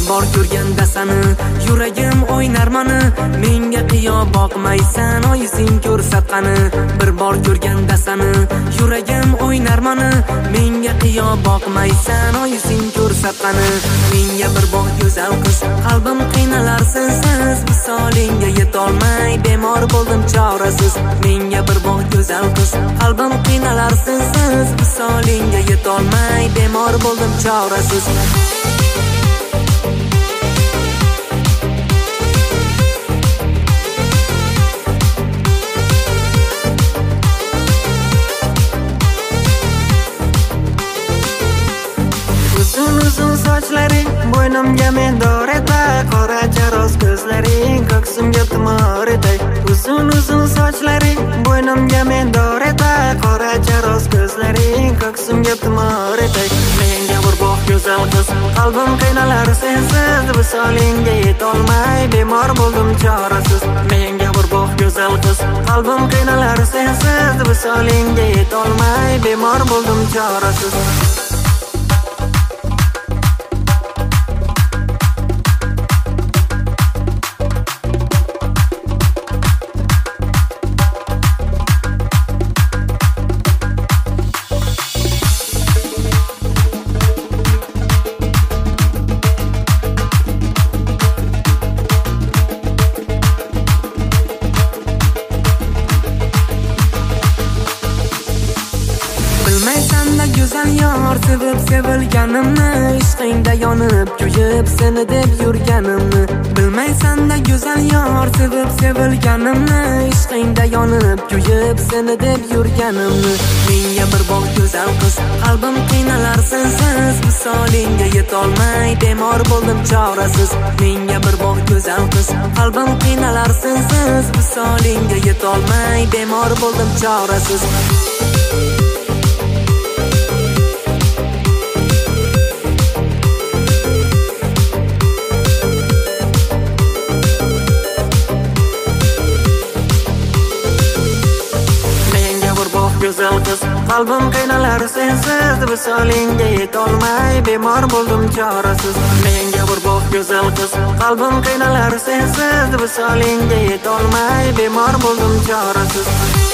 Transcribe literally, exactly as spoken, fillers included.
bor ko'rganda sani yuragim o'ynar mani. Menga qiyo boqmaysan oyising ko'rsatqani. Bir bor ko'rganda sani yuragim o'ynar mani. Menga qiyo boqmaysan oyising ko'rsatqani. Menga bir bor go'zal qiz qalbim qiynalar sensiz. Visolingga yetolmay bemor bo'ldim chorasiz. Menga bir bor go'zal qiz qalbim qiynalar sensiz. Visolingga yetolmay bemor bo'ldim chorasiz. Uzun sochlaring bo'ynimga mendor etay, qora charos ko'zlaring ko'ksimga tumor etay. Uzun uzun sochlaring bo'ynimga mendor etay, qora charos ko'zlaring ko'ksimga tumor etay. Menga bir boq go'zal qiz qalbim qiynalar sensiz. Visolingga yetolmay bemor bo'ldim chorasiz. Menga bir boq go'zal qiz qalbim qiynalar sensiz. Visolingga yetolmay bemor bo'ldim chorasiz. Bilmaysan-da go'zal yor sevib sevilganimni, ishqingda yonib kuyib seni deb yurganimni. Bilmaysan-da go'zal yor sevib sevilganimni, ishqingda yonib kuyib seni deb yurganimni. Menga bir bor go'zal qiz qalbim qiynalar sensiz. Visolingga yetolmay bemor bo'ldim chorasiz. Menga bir bor go'zal qiz qalbim qiynalar sensiz. Visolingga yetolmay bemor bo'ldim chorasiz. Go'zal qiz qalbim qiynalar sensiz. Visolingga yetolmay bemor bo'ldim chorasiz. Menga bir boq go'zal qiz qalbim qiynalar sensiz. Visolingga yetolmay bemor bo'ldim chorasiz.